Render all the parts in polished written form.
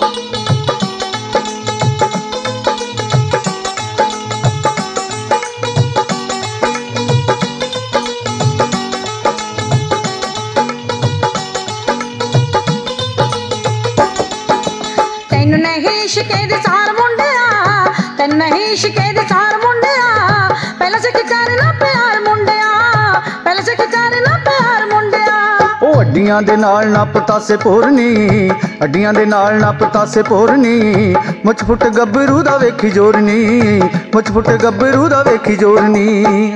ਤੈਨੂੰ ਨਹੀਂ ਇਸ਼ਕੇ ਦੀ ਸਾਰ ਮੁੰਡਿਆ, ਤੈਨੂੰ ਨਹੀਂ ਇਸ਼ਕੇ ਦੀ ਸਾਰ ਮੁੰਡਿਆ, ਪਹਿਲਾਂ ਸਿੱਖ ਕਰਨਾ ਪਿਆਰ ਮੁੰਡਿਆ, ਪਹਿਲਾਂ ਸਿੱਖ ਕਰਨਾ ਪਿਆਰ ਮੁੰਡਿਆ। ਉਹ ਅੱਡੀਆਂ ਦੇ ਨਾਲ ਨਾ ਪਤਾਸੇ ਪੋਰਨੀ, ਅੱਡੀਆਂ ਦੇ ਨਾਲ ਨਾ ਪਤਾਸੇ ਪੋਰਨੀ, ਮੁੱਛ ਫੁੱਟ ਗੱਭਰੂ ਦਾ ਵੇਖੀ ਜੋਰਨੀ, ਮੁੱਛ ਫੁੱਟ ਗੱਭਰੂ ਦਾ ਵੇਖੀ ਜੋਰਨੀ।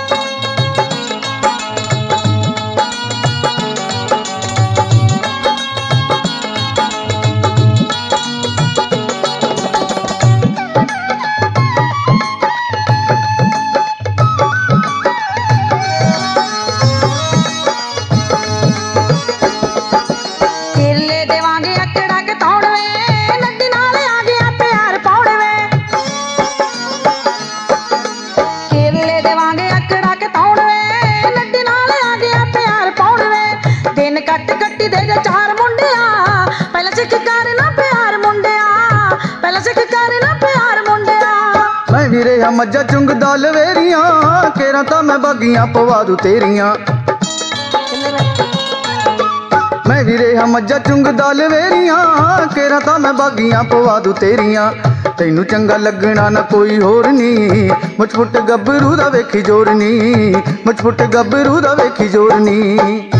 ਕੇਲੇ ਦੇਵਾਂਗੇ ਅਕੜਾ ਕੇ ਤੌਣ ਵੇ, ਨੱਡੀ ਨਾਲ ਆ ਗਿਆ ਪਿਆਰ ਪਾਉਣ ਵੇ। ਕੇਲੇ ਦੇਵਾਂਗੇ ਅਕੜਾ ਕੇ ਤੌਣ ਵੇ, ਨੱਡੀ ਨਾਲ ਆ ਗਿਆ ਪਿਆਰ ਪਾਉਣ ਵੇ। ਦਿਨ ਕੱਟ ਕੱਟੀ ਦੇ ਜਾ ਚਾਰ ਮੁੰਡਿਆ, ਪਹਿਲਾਂ ਸਿੱਖ ਕਰਨਾ ਪਿਆਰ ਮੁੰਡਿਆ, ਪਹਿਲਾਂ ਸਿੱਖ ਕਰਨਾ ਪਿਆਰ ਮੁੰਡਿਆ। ਮੈਂ ਵੀ ਰਿਹਾ ਮੱਝਾਂ ਚੁੰਗਦਾ ਲਵੇਰੀਆਂ, ਕੇਰਾਂ ਤਾਂ ਮੈਂ ਬਾਗੀਆਂ ਪਵਾ ਦੂ ਤੇਰੀਆਂ। ਮੈਂ ਵੀ ਰਿਹਾ ਮੱਝਾਂ ਚੁੰਗਦਾ ਲਵੇਰੀਆਂ, ਕੇਰਾਂ ਤਾਂ ਮੈਂ ਬਾਗੀਆਂ ਪਵਾ ਦੂ ਤੇਰੀਆਂ। ਤੈਨੂੰ ਚੰਗਾ ਲੱਗਣਾ ਨਾ ਕੋਈ ਹੋਰ ਨੀ, ਮੁੱਛ ਫੁੱਟ ਗੱਭਰੂ ਦਾ ਵੇਖੀ ਜੋਰਨੀ, ਮੁੱਛ ਫੁੱਟ ਗੱਭਰੂ ਦਾ ਵੇਖੀ ਜੋਰਨੀ।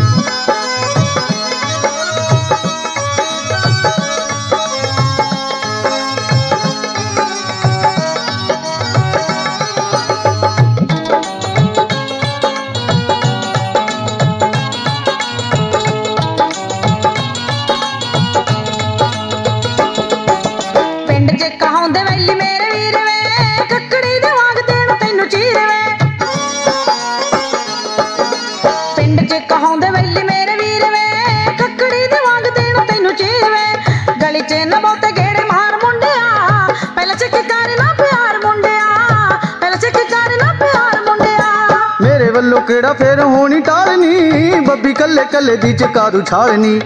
ਪਿੰਡ 'ਚ ਕਹਾਉਂਦੇ ਵੈਲੀ ਮੇਰੇ ਵੀਰ ਵੇ, ਕੱਕੜੀ ਦੇ ਵਾਂਗ ਦੇਣ ਤੈਨੂੰ ਚੀਰ ਵੇ। ਪਿੰਡ 'ਚ ਕਹਾਉਂਦੇ ਵੈਲੀ ਮੇਰੇ ਵੀਰ ਵੇ, ਕੱਕੜੀ ਦੇ ਵਾਂਗ ਦੇਣ ਤੈਨੂੰ ਚੀਰ ਵੇ। ਗਲੀ 'ਚ ਨਾ ਬਹੁਤੇ ਗੇੜੇ ਮਾਰ ਮੁੰਡਿਆ, ਪਹਿਲਾਂ ਸਿੱਖ ਕਰਨਾ ਪਿਆਰ ਮੁੰਡਿਆ, ਪਹਿਲਾਂ ਸਿੱਖ ਕਰਨਾ ਪਿਆਰ ਮੁੰਡਿਆ। ਮੇਰੇ ਵੱਲੋਂ ਕਿਹੜਾ ਫੇਰ ਹੋਣੀ ਟਾਲਨੀ, ਬੱਬੀ ਕੱਲੇ ਕੱਲੇ ਦੀ ਚਕਾ ਦੂ ਛਾਲਨੀ।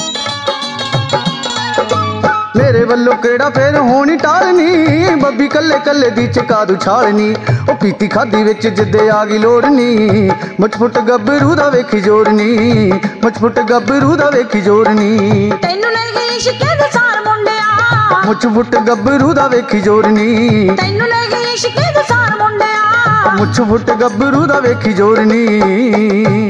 ਮੇਰੇ ਵੱਲੋਂ ਕਿਹੜਾ ਫੇਰ ਹੋਣੀ ਟਾਲਨੀ, ਬੱਬੀ ਕੱਲੇ ਕੱਲੇ ਦੀ ਚਕਾ ਦੂ ਛਾਲਨੀ। ਉਹ ਪੀਤੀ ਖਾਦੀ ਵਿੱਚ ਜਿੱਦੇ ਆ ਗਈ ਲੋੜਨੀ, ਮੁੱਛ ਫੁੱਟ ਗੱਭਰੂ ਦਾ ਵੇਖੀ ਜੋਰਨੀ, ਮੁੱਛ ਫੁੱਟ ਗੱਭਰੂ ਦਾ ਵੇਖੀ ਜੋਰਨੀ। ਤੈਨੂੰ ਨਹੀਂ ਇਸ਼ਕੇ ਦੀ ਸਾਰ ਮੁੰਡਿਆ, ਮੁੱਛ ਫੁੱਟ ਗੱਭਰੂ ਦਾ ਵੇਖੀ ਜੋਰਨੀ, ਤੈਨੂੰ ਨਹੀਂ ਇਸ਼ਕੇ ਦੀ ਸਾਰ ਮੁੰਡਿਆ। ਮੁੱਛ ਫੁੱਟ ਗੱਭਰੂ ਦਾ ਵੇਖੀ ਜੋਰਨੀ।